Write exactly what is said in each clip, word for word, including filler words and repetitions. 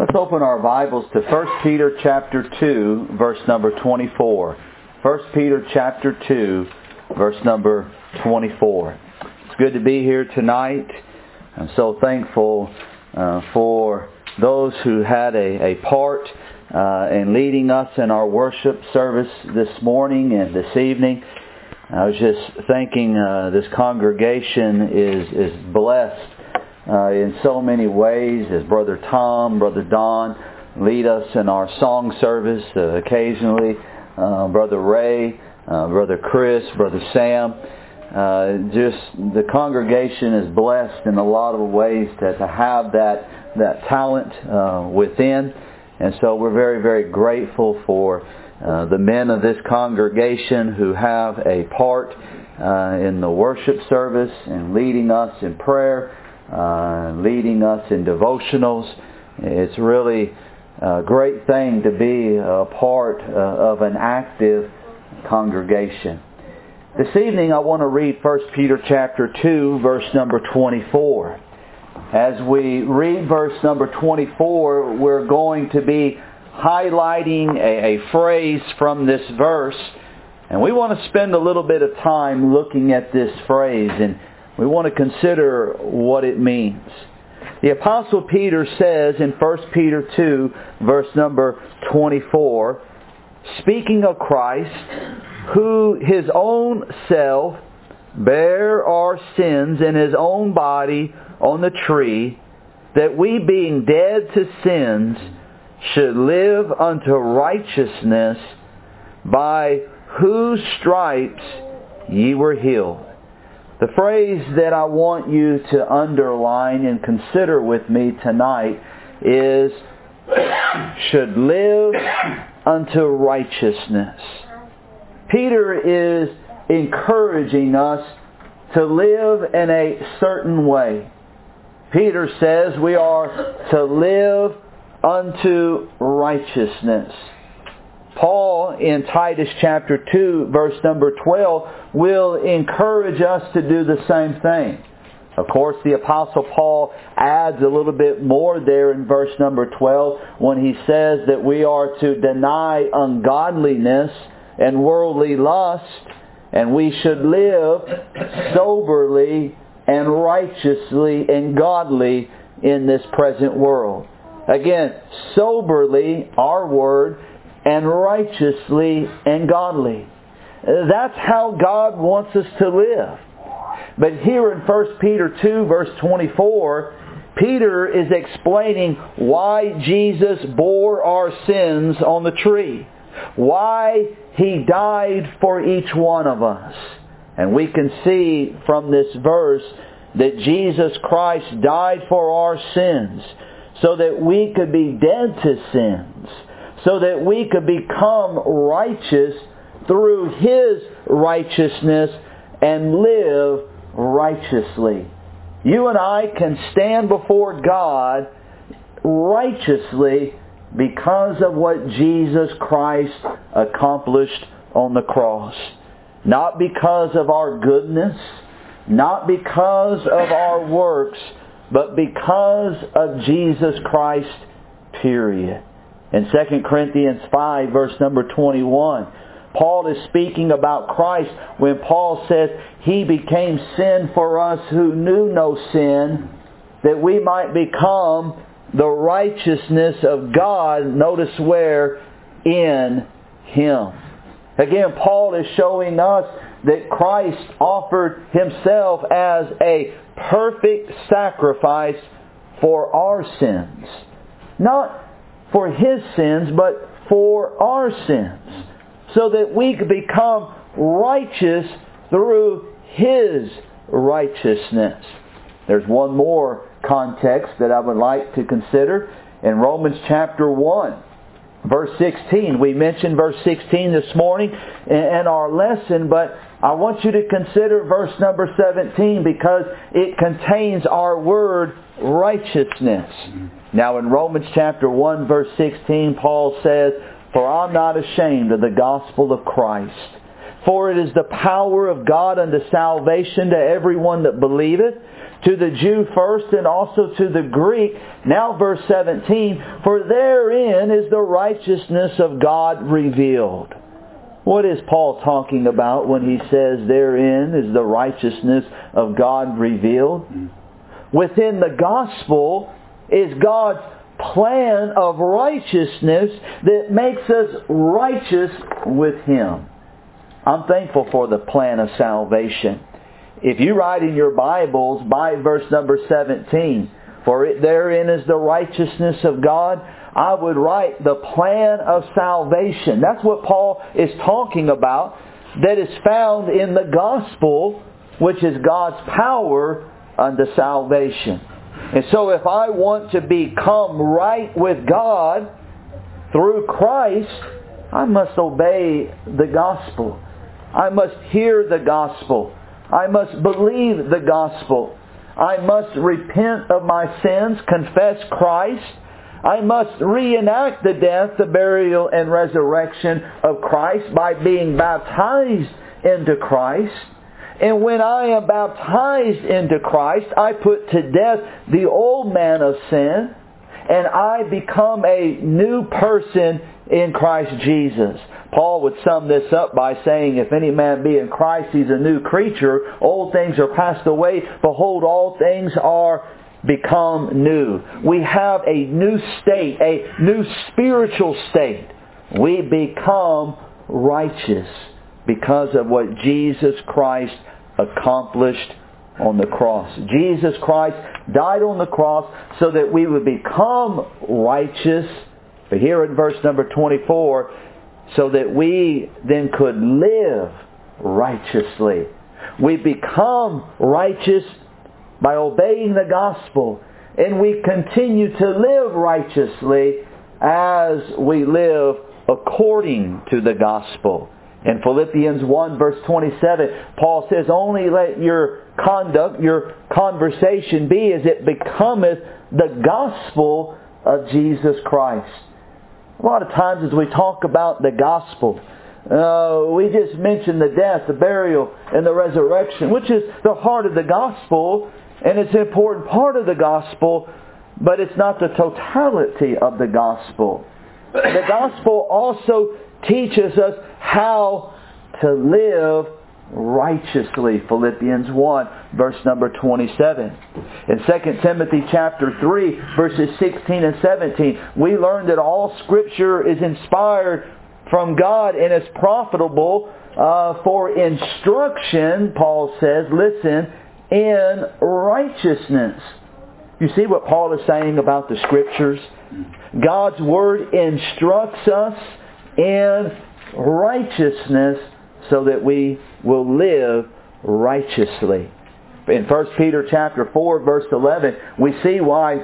Let's open our Bibles to First Peter chapter two, verse number twenty-four. First Peter chapter two, verse number twenty-four. It's good to be here tonight. I'm so thankful uh, for those who had a, a part uh, in leading us in our worship service this morning and this evening. I was just thinking uh, this congregation is, is blessed Uh, in so many ways, as Brother Tom, Brother Don lead us in our song service uh, occasionally, uh, Brother Ray, uh, Brother Chris, Brother Sam. Uh, just the congregation is blessed in a lot of ways to, to have that that talent uh, within, and so we're very, very grateful for uh, the men of this congregation who have a part uh, in the worship service and leading us in prayer. Uh, leading us in devotionals. It's really a great thing to be a part uh, of an active congregation. This evening I want to read First Peter chapter two, verse number twenty-four. As we read verse number twenty-four, we're going to be highlighting a, a phrase from this verse, and we want to spend a little bit of time looking at this phrase, and we want to consider what it means. The Apostle Peter says in First Peter two, verse number twenty-four, speaking of Christ, who His own self bare our sins in His own body on the tree, that we being dead to sins should live unto righteousness, by whose stripes ye were healed. The phrase that I want you to underline and consider with me tonight is, should live unto righteousness. Peter is encouraging us to live in a certain way. Peter says we are to live unto righteousness. Paul in Titus chapter two, verse number twelve, will encourage us to do the same thing. Of course, the Apostle Paul adds a little bit more there in verse number twelve when he says that we are to deny ungodliness and worldly lust, and we should live soberly and righteously and godly in this present world. Again, soberly, our word, and righteously and godly. That's how God wants us to live. But here in First Peter two, verse twenty-four, Peter is explaining why Jesus bore our sins on the tree. Why He died for each one of us. And we can see from this verse that Jesus Christ died for our sins so that we could be dead to sins, so that we could become righteous through His righteousness and live righteously. You and I can stand before God righteously because of what Jesus Christ accomplished on the cross. Not because of our goodness, not because of our works, but because of Jesus Christ, period. In Second Corinthians five, verse number twenty-one, Paul is speaking about Christ when Paul says, He became sin for us who knew no sin, that we might become the righteousness of God, notice where, in Him. Again, Paul is showing us that Christ offered Himself as a perfect sacrifice for our sins. Not for His sins, but for our sins. So that we could become righteous through His righteousness. There's one more context that I would like to consider. In Romans chapter one, verse sixteen. We mentioned verse sixteen this morning in our lesson, but I want you to consider verse number seventeen because it contains our word righteousness. Now in Romans chapter one, verse sixteen, Paul says, For I'm not ashamed of the gospel of Christ, For it is the power of God unto salvation to everyone that believeth, to the Jew first and also to the Greek. Now verse seventeen, for therein is the righteousness of God revealed. What is Paul talking about when he says therein is the righteousness of God revealed? Within the gospel is God's plan of righteousness that makes us righteous with Him. I'm thankful for the plan of salvation. If you write in your Bibles by verse number seventeen, for it therein is the righteousness of God, I would write the plan of salvation. That's what Paul is talking about, that is found in the gospel, which is God's power unto salvation. And so if I want to become right with God through Christ, I must obey the gospel. I must hear the gospel. I must believe the gospel. I must repent of my sins, confess Christ. I must reenact the death, the burial, and resurrection of Christ by being baptized into Christ. And when I am baptized into Christ, I put to death the old man of sin, and I become a new person in Christ Jesus. Paul would sum this up by saying, if any man be in Christ, he's a new creature. Old things are passed away. Behold, all things are become new. We have a new state, a new spiritual state. We become righteous because of what Jesus Christ accomplished on the cross. Jesus Christ died on the cross so that we would become righteous. But here in verse number twenty-four, so that we then could live righteously. We become righteous by obeying the gospel. And we continue to live righteously as we live according to the gospel. In Philippians one verse twenty-seven, Paul says, only let your conduct, your conversation be as it becometh the gospel of Jesus Christ. A lot of times as we talk about the gospel, uh, we just mention the death, the burial, and the resurrection, which is the heart of the gospel, and it's an important part of the gospel, but it's not the totality of the gospel. The gospel also teaches us how to live righteously. Philippians one, verse number twenty-seven. In Second Timothy chapter three, verses sixteen and seventeen, we learn that all Scripture is inspired from God and is profitable uh, for instruction, Paul says, listen, in righteousness. You see what Paul is saying about the Scriptures? God's Word instructs us in righteousness so that we will live righteously. In First Peter chapter four, verse eleven, we see why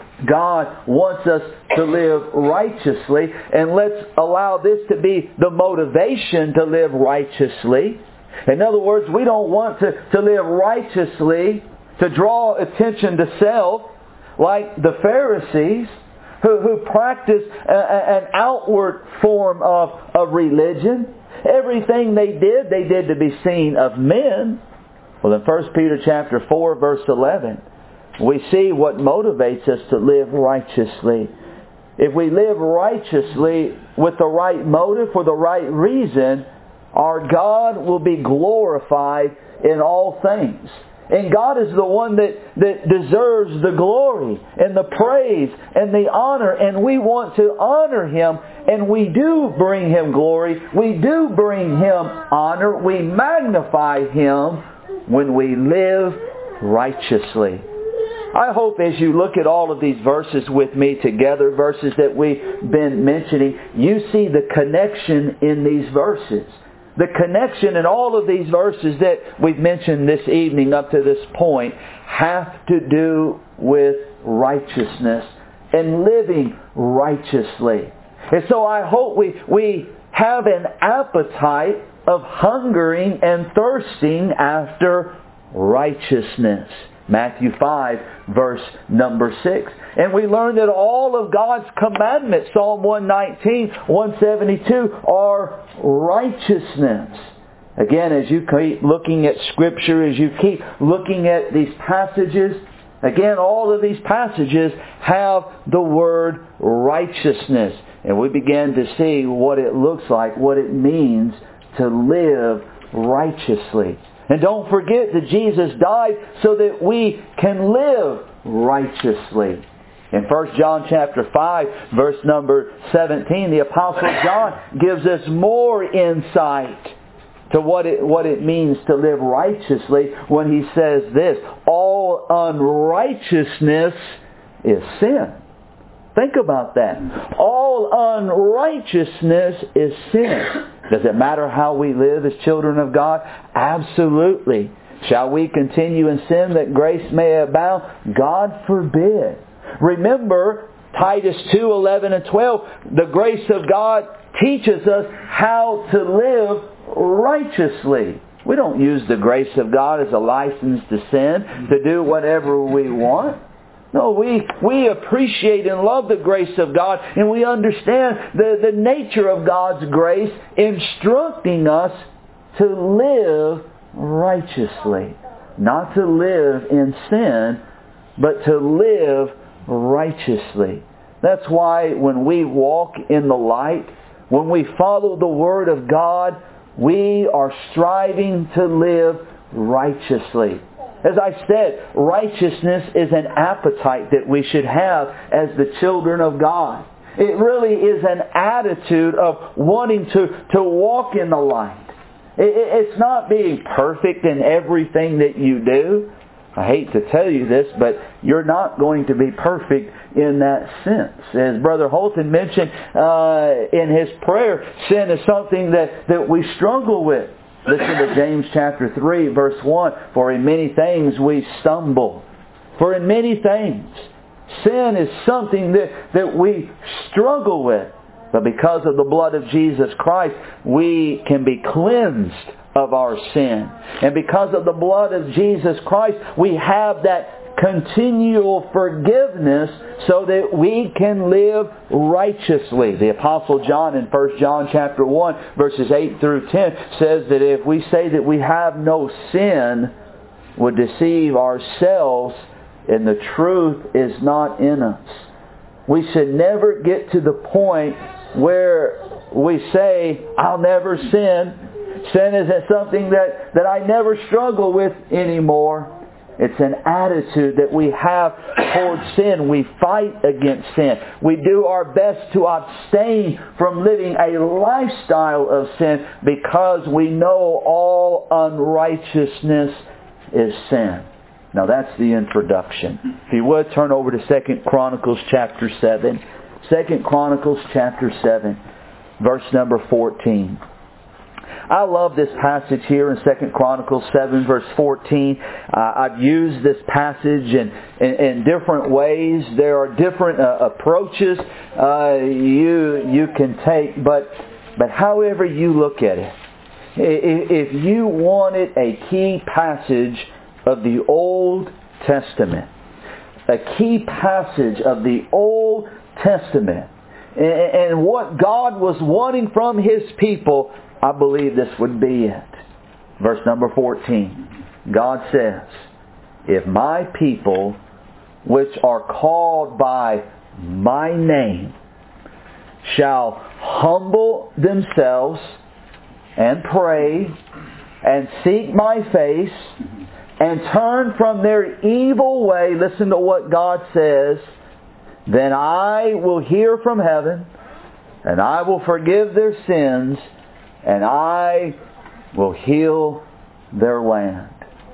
God wants us to live righteously. And let's allow this to be the motivation to live righteously. In other words, we don't want to, to live righteously to draw attention to self like the Pharisees who, who practiced a, a, an outward form of, of religion. Everything they did, they did to be seen of men. Well, in First Peter chapter four, verse eleven, we see what motivates us to live righteously. If we live righteously with the right motive, for the right reason, our God will be glorified in all things. And God is the one that, that deserves the glory and the praise and the honor. And we want to honor Him. And we do bring Him glory. We do bring Him honor. We magnify Him when we live righteously. I hope as you look at all of these verses with me together, verses that we've been mentioning, you see the connection in these verses. The connection in all of these verses that we've mentioned this evening up to this point have to do with righteousness and living righteously. And so I hope we, we have an appetite of hungering and thirsting after righteousness. Matthew five, verse number six. And we learn that all of God's commandments, Psalm one nineteen, one seventy-two, are righteousness. Again, as you keep looking at Scripture, as you keep looking at these passages, again, all of these passages have the word righteousness. And we begin to see what it looks like, what it means to live righteously. And don't forget that Jesus died so that we can live righteously. In First John chapter five, verse number seventeen, the Apostle John gives us more insight to what it, what it means to live righteously when he says this: all unrighteousness is sin. Think about that. All unrighteousness is sin. Does it matter how we live as children of God? Absolutely. Shall we continue in sin that grace may abound? God forbid. Remember Titus two, eleven and twelve. The grace of God teaches us how to live righteously. We don't use the grace of God as a license to sin, to do whatever we want. No, we, we appreciate and love the grace of God, and we understand the, the nature of God's grace instructing us to live righteously. Not to live in sin, but to live righteously. That's why when we walk in the light, when we follow the Word of God, we are striving to live righteously. As I said, righteousness is an appetite that we should have as the children of God. It really is an attitude of wanting to, to walk in the light. It, it's not being perfect in everything that you do. I hate to tell you this, but you're not going to be perfect in that sense. As Brother Holton mentioned uh, in his prayer, sin is something that, that we struggle with. Listen to James chapter three, verse one. For in many things we stumble. For in many things. Sin is something that, that we struggle with. But because of the blood of Jesus Christ, we can be cleansed of our sin. And because of the blood of Jesus Christ, we have that continual forgiveness so that we can live righteously. The Apostle John in First John chapter one, verses eight through ten says that if we say that we have no sin, we deceive ourselves, and the truth is not in us. We should never get to the point where we say, I'll never sin. Sin isn't something that, that I never struggle with anymore. It's an attitude that we have towards sin. We fight against sin. We do our best to abstain from living a lifestyle of sin because we know all unrighteousness is sin. Now that's the introduction. If you would, turn over to Second Chronicles chapter seven. Second Chronicles chapter seven, verse number fourteen. I love this passage here in Second Chronicles seven, verse fourteen. Uh, I've used this passage in, in, in different ways. There are different uh, approaches uh, you you can take, but but however you look at it, if you wanted a key passage of the Old Testament, a key passage of the Old Testament, and what God was wanting from His people, I believe this would be it. Verse number fourteen. God says, if my people, which are called by my name, shall humble themselves and pray and seek my face and turn from their evil way, listen to what God says, then I will hear from heaven and I will forgive their sins and I will heal their land.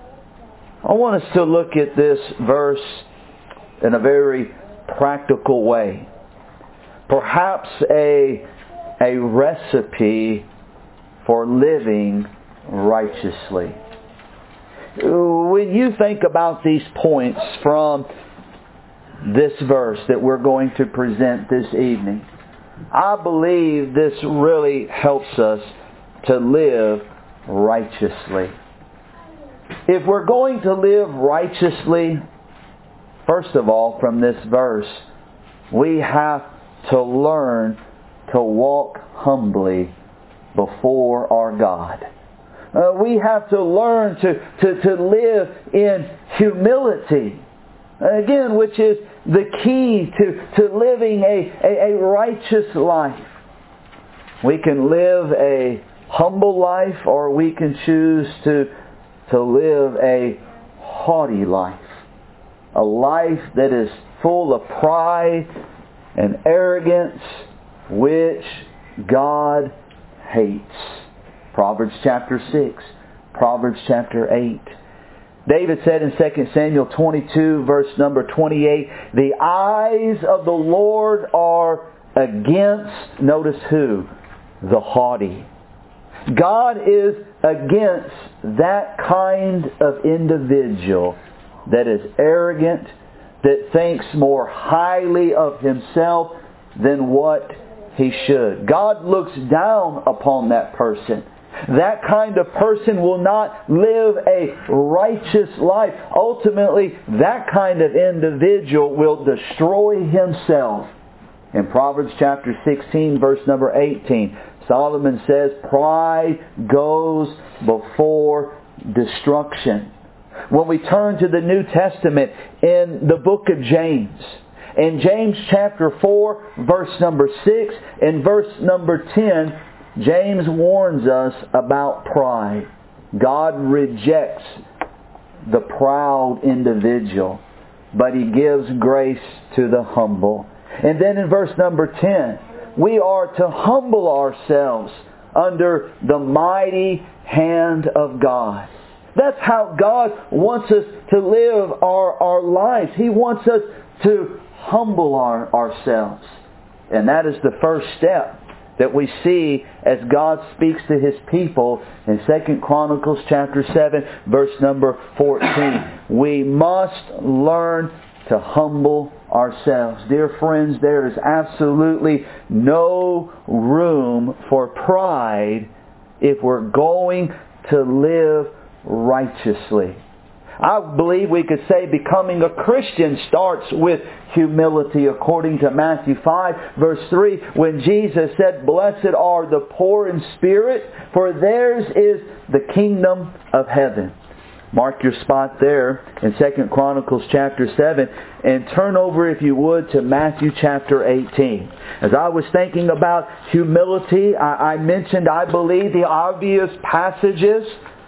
I want us to look at this verse in a very practical way. Perhaps a, a recipe for living righteously. When you think about these points from this verse that we're going to present this evening, I believe this really helps us to live righteously. If we're going to live righteously, first of all, from this verse, we have to learn to walk humbly before our God. Uh, we have to learn to, to, to live in humility. Again, which is the key to, to living a, a, a righteous life. We can live a humble life, or we can choose to, to live a haughty life. A life that is full of pride and arrogance, which God hates. Proverbs chapter six, Proverbs chapter eight. David said in Second Samuel twenty-two, verse number twenty-eight, the eyes of the Lord are against, notice who? The haughty. God is against that kind of individual that is arrogant, that thinks more highly of himself than what he should. God looks down upon that person. That kind of person will not live a righteous life. Ultimately, that kind of individual will destroy himself. In Proverbs chapter sixteen, verse number eighteen, Solomon says, pride goes before destruction. When we turn to the New Testament in the book of James, in James chapter four, verse number six, and verse number ten, James warns us about pride. God rejects the proud individual, but He gives grace to the humble. And then in verse number ten, we are to humble ourselves under the mighty hand of God. That's how God wants us to live our, our lives. He wants us to humble our, ourselves. And that is the first step that we see as God speaks to His people in Second Chronicles chapter seven, verse number fourteen. We must learn to humble ourselves. Dear friends, there is absolutely no room for pride if we're going to live righteously. I believe we could say becoming a Christian starts with humility, according to Matthew five, verse three, when Jesus said, blessed are the poor in spirit, for theirs is the kingdom of heaven. Mark your spot there in Second Chronicles chapter seven, and turn over, if you would, to Matthew chapter eighteen. As I was thinking about humility, I, I mentioned, I believe, the obvious passages.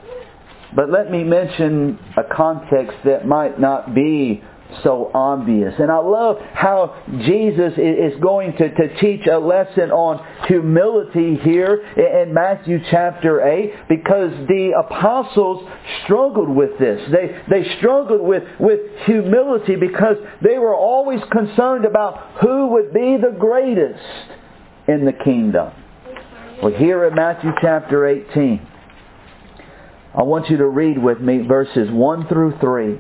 But let me mention a context that might not be so obvious. And I love how Jesus is going to, to teach a lesson on humility here in Matthew chapter eight, because the apostles struggled with this. They, they struggled with, with humility because they were always concerned about who would be the greatest in the kingdom. Well, here in Matthew chapter eighteen, I want you to read with me verses one through three.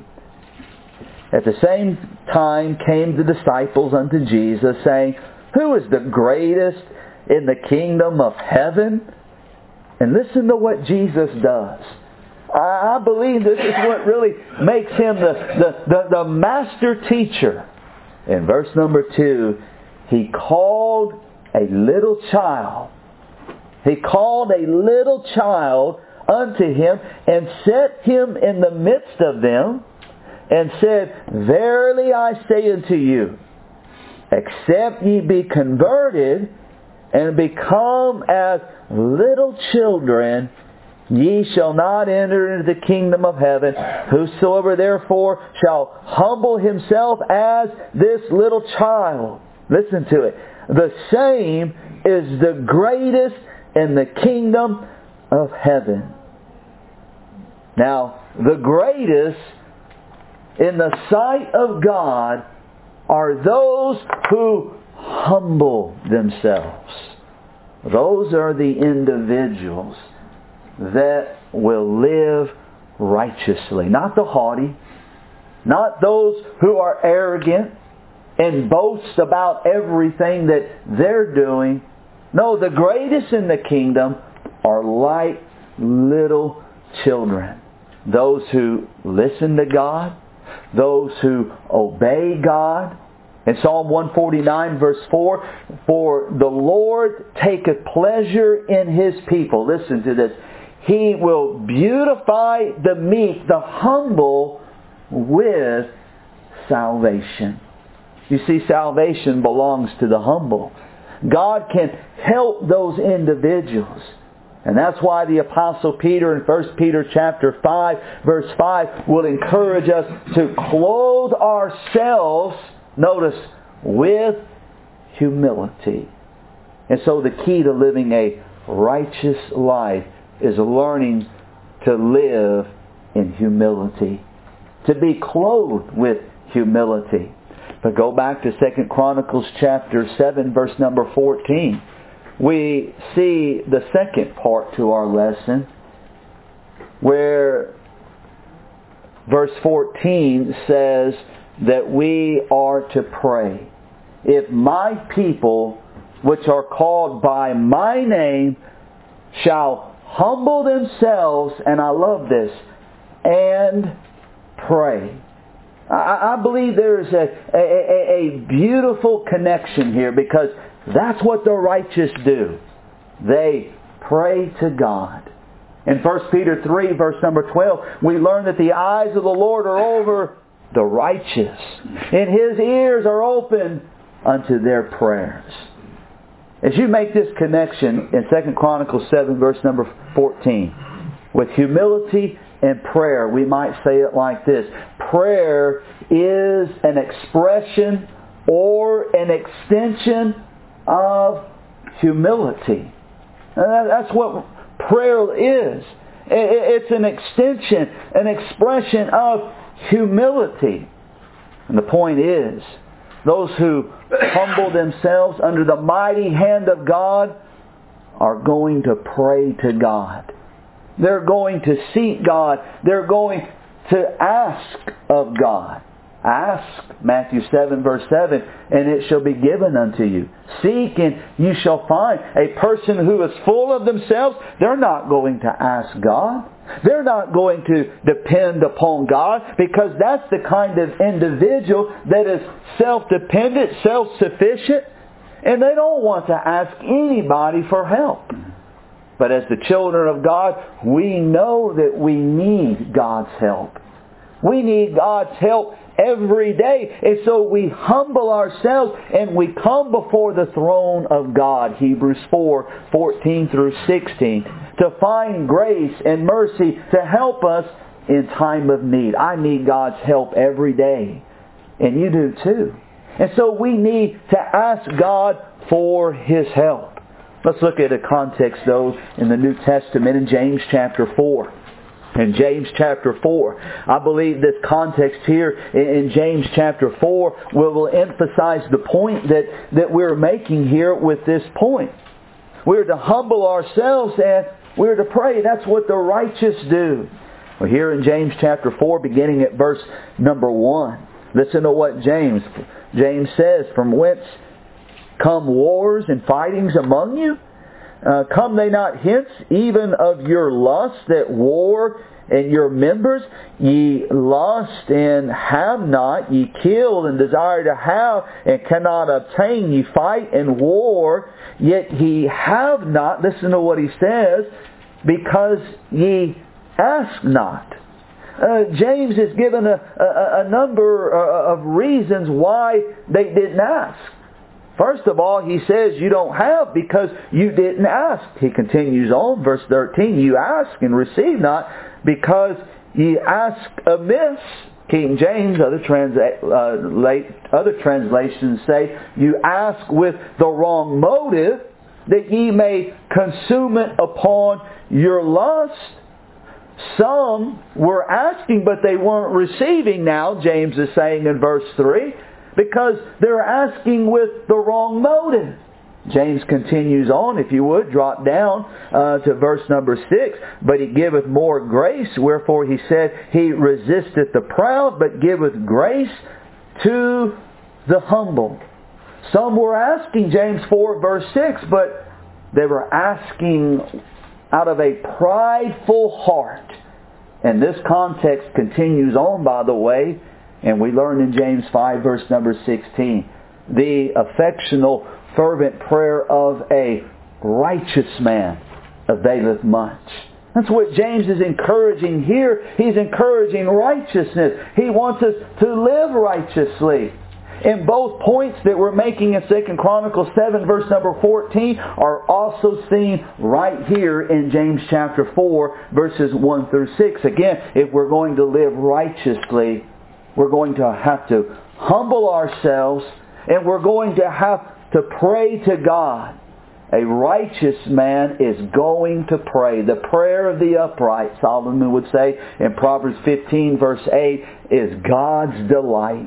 At the same time came the disciples unto Jesus, saying, who is the greatest in the kingdom of heaven? And listen to what Jesus does. I believe this is what really makes Him the, the, the, the master teacher. In verse number two, He called a little child. He called a little child unto Him, and set him in the midst of them, and said, verily I say unto you, except ye be converted and become as little children, ye shall not enter into the kingdom of heaven. Whosoever therefore shall humble himself as this little child, listen to it, the same is the greatest in the kingdom of heaven. Now, the greatest in the sight of God are those who humble themselves. Those are the individuals that will live righteously. Not the haughty, not those who are arrogant and boast about everything that they're doing. No, the greatest in the kingdom are like little children. Those who listen to God, those who obey God. In Psalm one forty-nine verse four, for the Lord taketh pleasure in His people. Listen to this. He will beautify the meek, the humble, with salvation. You see, salvation belongs to the humble. God can help those individuals. And that's why the Apostle Peter in First Peter chapter five, verse five, will encourage us to clothe ourselves, notice, with humility. And so the key to living a righteous life is learning to live in humility. To be clothed with humility. But go back to Second Chronicles chapter seven, verse number fourteen. We see the second part to our lesson, where verse fourteen says that we are to pray. If my people, which are called by my name, shall humble themselves, and I love this, and pray. I, I believe there's a, a, a, a beautiful connection here, because that's what the righteous do. They pray to God. In First Peter three, verse number twelve, we learn that the eyes of the Lord are over the righteous, and His ears are open unto their prayers. As you make this connection in Second Chronicles seven, verse number fourteen, with humility and prayer, we might say it like this. Prayer is an expression or an extension of humility. That's what prayer is. It's an extension, an expression of humility. And the point is, those who humble themselves under the mighty hand of God are going to pray to God. They're going to seek God. They're going to ask of God. Ask, Matthew seven, verse seven, and it shall be given unto you. Seek, and you shall find. A person who is full of themselves, they're not going to ask God. They're not going to depend upon God, because that's the kind of individual that is self-dependent, self-sufficient, and they don't want to ask anybody for help. But as the children of God, we know that we need God's help. We need God's help every day. And so we humble ourselves and we come before the throne of God, Hebrews four, fourteen through sixteen, to find grace and mercy to help us in time of need. I need God's help every day. And you do too. And so we need to ask God for His help. Let's look at a context though in the New Testament in James chapter four. In James chapter four, I believe this context here in James chapter four will, will emphasize the point that, that we're making here with this point. We're to humble ourselves and we're to pray. That's what the righteous do. Well, here in James chapter four, beginning at verse number one, listen to what James, James says, from whence come wars and fightings among you? Uh, come they not hence even of your lust that war in your members? Ye lust and have not, ye kill and desire to have and cannot obtain, ye fight and war, yet ye have not. Listen to what he says, because ye ask not. Uh, James is given a, a, a number of reasons why they didn't ask. First of all, he says you don't have because you didn't ask. He continues on, verse thirteen, you ask and receive not because ye ask amiss. King James, other, transla- uh, late, other translations say, you ask with the wrong motive, that ye may consume it upon your lust. Some were asking, but they weren't receiving now, James is saying in verse three. Because they're asking with the wrong motive. James continues on, if you would, drop down uh, to verse number six. But He giveth more grace, wherefore He said, He resisteth the proud, but giveth grace to the humble. Some were asking, James four, verse six, but they were asking out of a prideful heart. And this context continues on, by the way, and we learn in James five, verse number sixteen, the affectional, fervent prayer of a righteous man availeth much. That's what James is encouraging here. He's encouraging righteousness. He wants us to live righteously. And both points that we're making in Second Chronicles seven verse number fourteen are also seen right here in James chapter four verses one through six. Again, if we're going to live righteously, we're going to have to humble ourselves and we're going to have to pray to God. A righteous man is going to pray. The prayer of the upright, Solomon would say in Proverbs fifteen verse eight, is God's delight.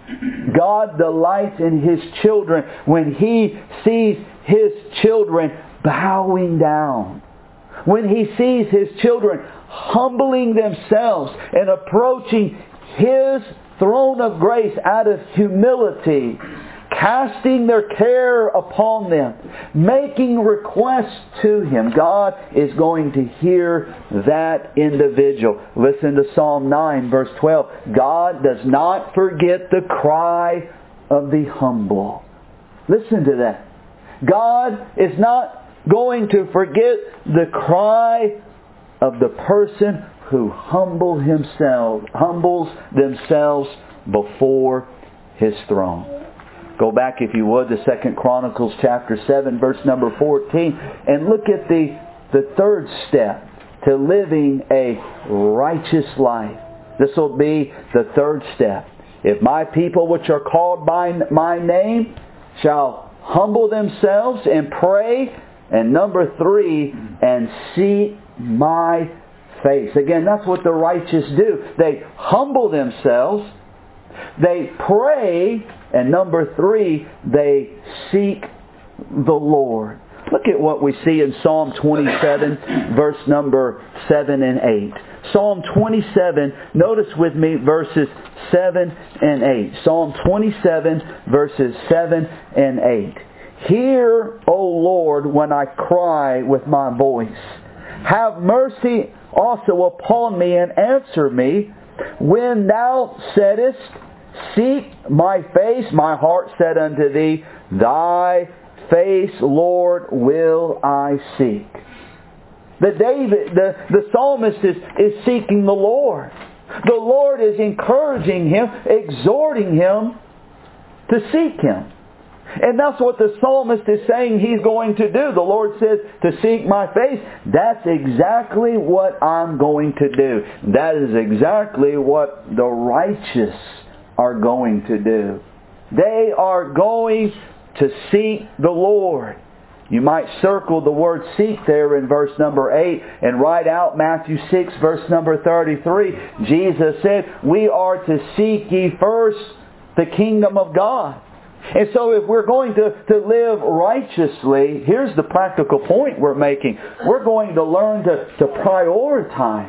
God delights in His children when He sees His children bowing down. When He sees His children humbling themselves and approaching His throne of grace out of humility, casting their care upon them, making requests to Him. God is going to hear that individual. Listen to Psalm nine verse twelve. God does not forget the cry of the humble. Listen to that. God is not going to forget the cry of the person who humble himself, humbles themselves before His throne. Go back, if you would, to Second Chronicles chapter seven, verse number fourteen, and look at the, the third step to living a righteous life. This will be the third step. If my people which are called by my name shall humble themselves and pray, and number three, and seek my face. Again, that's what the righteous do. They humble themselves, they pray, and number three, they seek the Lord. Look at what we see in Psalm twenty-seven, verse number seven and eight. Psalm twenty-seven, notice with me verses seven and eight. Psalm twenty-seven, verses seven and eight. Hear, O Lord, when I cry with my voice. Have mercy also upon me and answer me. When Thou saidest, seek my face, my heart said unto Thee, Thy face, Lord, will I seek. The David, the, the psalmist is, is seeking the Lord. The Lord is encouraging him, exhorting him to seek Him. And that's what the psalmist is saying he's going to do. The Lord says to seek my face. That's exactly what I'm going to do. That is exactly what the righteous are going to do. They are going to seek the Lord. You might circle the word seek there in verse number eight and write out Matthew six verse number thirty-three. Jesus said, we are to seek ye first the kingdom of God. And so if we're going to, to live righteously, here's the practical point we're making. We're going to learn to, to prioritize.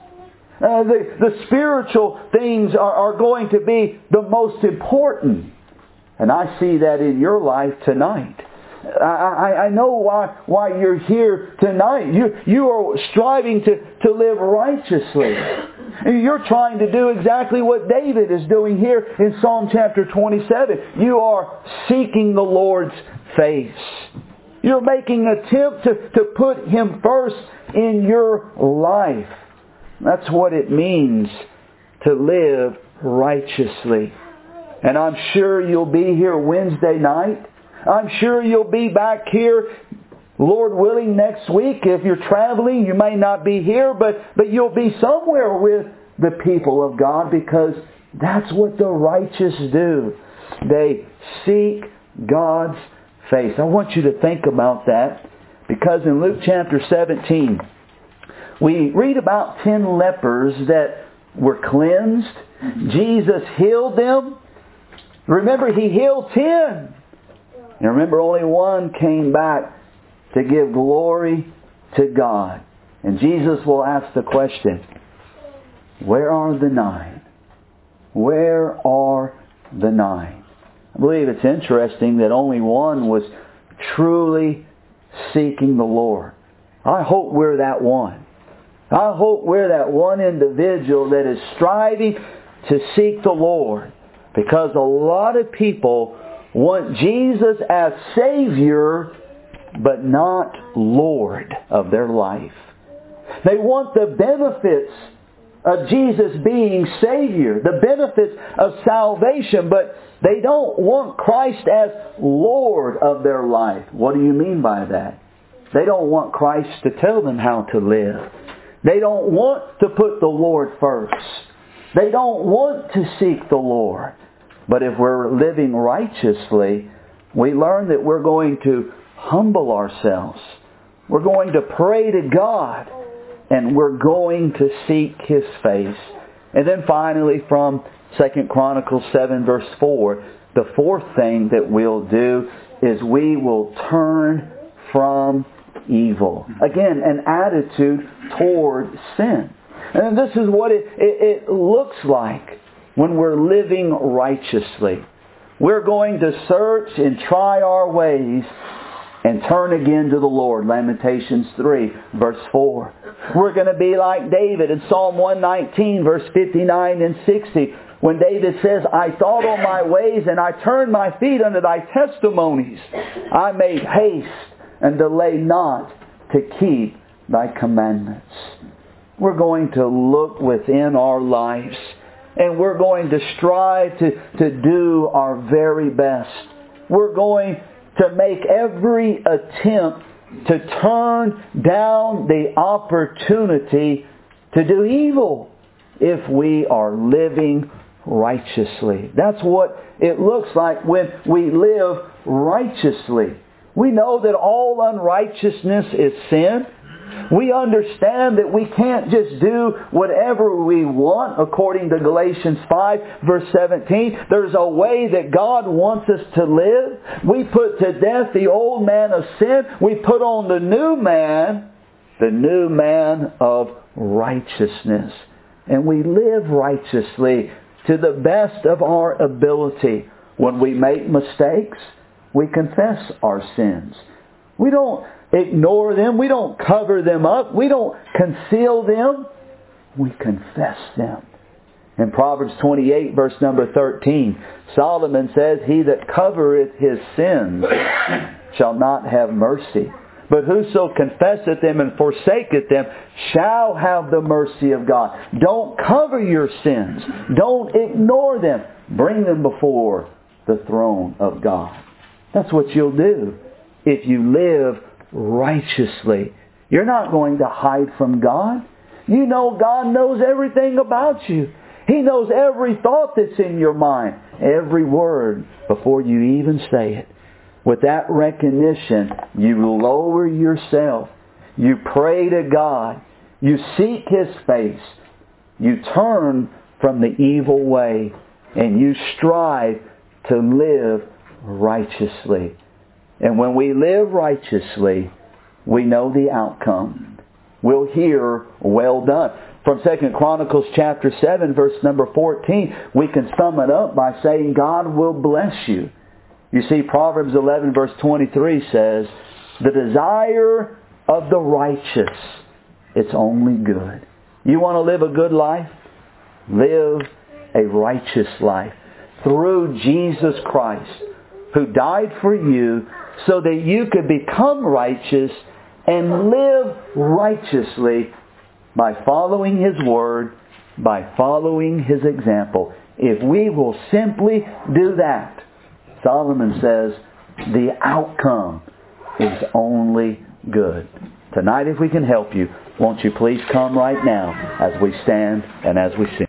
Uh, the, the spiritual things are, are going to be the most important. And I see that in your life tonight. I, I, I know why, why you're here tonight. You, you are striving to, to live righteously. You're trying to do exactly what David is doing here in Psalm chapter twenty-seven. You are seeking the Lord's face. You're making an attempt to, to put Him first in your life. That's what it means to live righteously. And I'm sure you'll be here Wednesday night. I'm sure you'll be back here, Lord willing, next week. If you're traveling, you may not be here, but, but you'll be somewhere with the people of God, because that's what the righteous do. They seek God's face. I want you to think about that, because in Luke chapter seventeen, we read about ten lepers that were cleansed. Jesus healed them. Remember, He healed ten. And remember, only one came back to give glory to God. And Jesus will ask the question, where are the nine? Where are the nine? I believe it's interesting that only one was truly seeking the Lord. I hope we're that one. I hope we're that one individual that is striving to seek the Lord. Because a lot of people want Jesus as Savior, but not Lord of their life. They want the benefits of Jesus being Savior, the benefits of salvation, but they don't want Christ as Lord of their life. What do you mean by that? They don't want Christ to tell them how to live. They don't want to put the Lord first. They don't want to seek the Lord. But if we're living righteously, we learn that we're going to humble ourselves. We're going to pray to God. And we're going to seek His face. And then finally from Second Chronicles seven verse four, the fourth thing that we'll do is we will turn from evil. Again, an attitude toward sin. And this is what it, it, it looks like when we're living righteously. We're going to search and try our ways and turn again to the Lord. Lamentations three verse four. We're going to be like David in Psalm one nineteen verse fifty-nine and sixty. When David says, I thought on my ways and I turned my feet unto thy testimonies. I made haste and delay not to keep thy commandments. We're going to look within our lives and we're going to strive to, to do our very best. We're going to make every attempt to turn down the opportunity to do evil if we are living righteously. That's what it looks like when we live righteously. We know that all unrighteousness is sin. We understand that we can't just do whatever we want according to Galatians five verse seventeen. There's a way that God wants us to live. We put to death the old man of sin. We put on the new man, the new man of righteousness. And we live righteously to the best of our ability. When we make mistakes, we confess our sins. We don't ignore them. We don't cover them up. We don't conceal them. We confess them. In Proverbs twenty-eight verse number thirteen, Solomon says, He that covereth his sins shall not have mercy. But whoso confesseth them and forsaketh them shall have the mercy of God. Don't cover your sins. Don't ignore them. Bring them before the throne of God. That's what you'll do if you live righteously. You're not going to hide from God. You know God knows everything about you. He knows every thought that's in your mind. Every word before you even say it. With that recognition, you lower yourself. You pray to God. You seek His face. You turn from the evil way. And you strive to live righteously. And when we live righteously, we know the outcome. We'll hear, well done. From Second Chronicles chapter seven, verse number fourteen, we can sum it up by saying God will bless you. You see, Proverbs eleven verse twenty-three says, the desire of the righteous, it's only good. You want to live a good life? Live a righteous life through Jesus Christ, who died for you so that you could become righteous and live righteously by following His Word, by following His example. If we will simply do that, Solomon says, the outcome is only good. Tonight, if we can help you, won't you please come right now as we stand and as we sing.